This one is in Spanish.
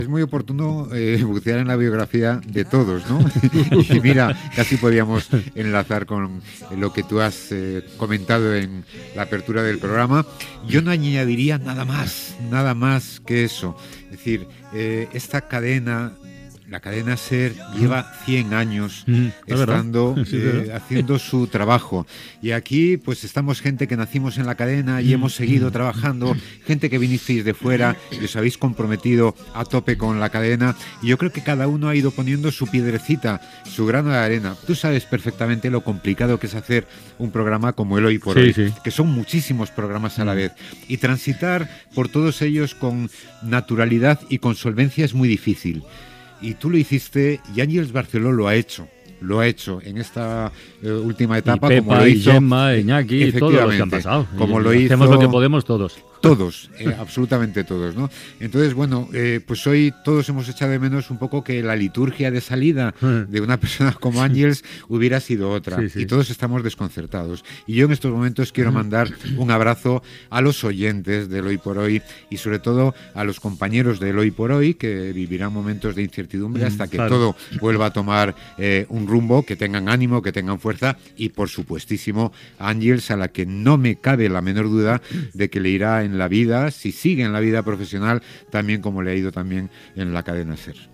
Es muy oportuno bucear en la biografía de todos, ¿no? Y mira, casi podíamos enlazar con lo que tú has comentado en la apertura del programa. Yo no añadiría nada más que eso. Es decir, esta cadena... La cadena SER lleva 100 años estando haciendo su trabajo. Y aquí pues estamos gente que nacimos en la cadena y hemos seguido trabajando, gente que vinisteis de fuera y os habéis comprometido a tope con la cadena. Y yo creo que cada uno ha ido poniendo su piedrecita, su grano de arena. Tú sabes perfectamente lo complicado que es hacer un programa como el Hoy por Hoy, que son muchísimos programas a la vez. Y transitar por todos ellos con naturalidad y con solvencia es muy difícil. Y tú lo hiciste, y Ángeles Barceló lo ha hecho en esta última etapa, y Pepa, como lo hizo y Gemma, Iñaki, y todos los que han pasado. Como y lo hizo, hacemos lo que podemos todos. Todos, absolutamente todos, ¿no? Entonces, bueno, pues hoy todos hemos echado de menos un poco que la liturgia de salida de una persona como Ángeles hubiera sido otra. Y todos estamos desconcertados. Y yo en estos momentos quiero mandar un abrazo a los oyentes del Hoy por Hoy y sobre todo a los compañeros del Hoy por Hoy, que vivirán momentos de incertidumbre hasta que todo vuelva a tomar un rumbo, que tengan ánimo, que tengan fuerza, y por supuestísimo a Ángeles, a la que no me cabe la menor duda de que le irá en la vida, si sigue en la vida profesional, también como le ha ido también en la cadena SER.